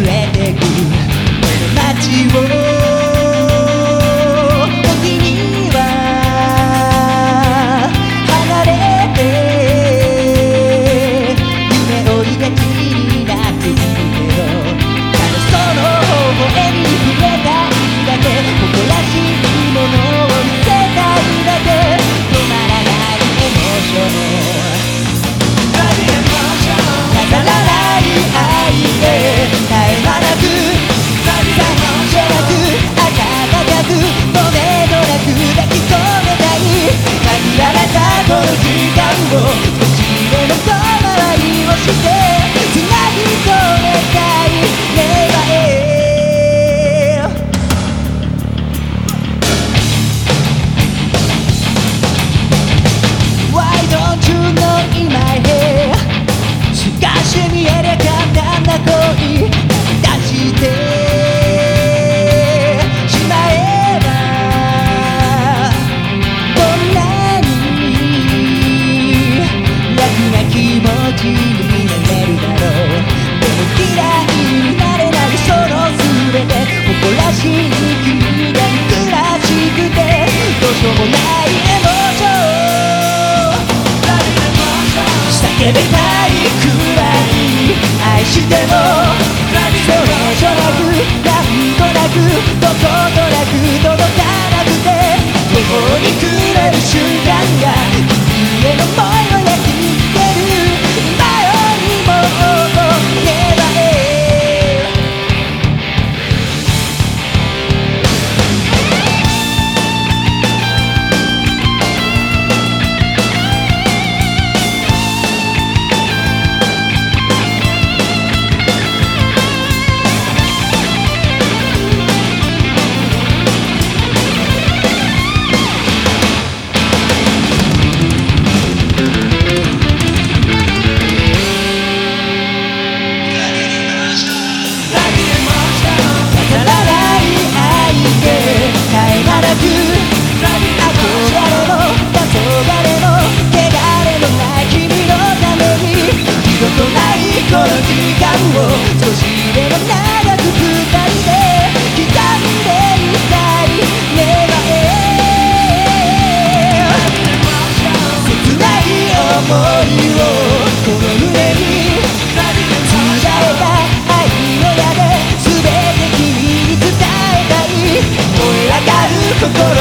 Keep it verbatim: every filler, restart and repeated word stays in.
えてくこの街を時には離れて夢追いがちになっているけどただその微笑みに触れたいだけ誇らしいものを見せたいだけ止まらないエモーション飾らない愛で絶え間なくさりげなく温かくとめどなく抱き留めたい限られたこの時間を少しでも遠回りをしてつなぎ止めたい願えWhy don't you know in my head 透かして見えりゃ簡単な恋出してしまえばどんなに楽な気持ちになれるだろうでも嫌いになれないその全て誇らしい君が憎らしくてどうしようもないエモーション叫びたいくらい愛してもそれじゃなくなんとなくどことなく届かなくて途方に暮れる瞬間が君への想いを焼き付ける今よりもっと願えこの時間を少しでも長く二人で刻んでいたい願え切ない想いをこの胸につられた愛の矢で全て君に伝えたい燃え上がる心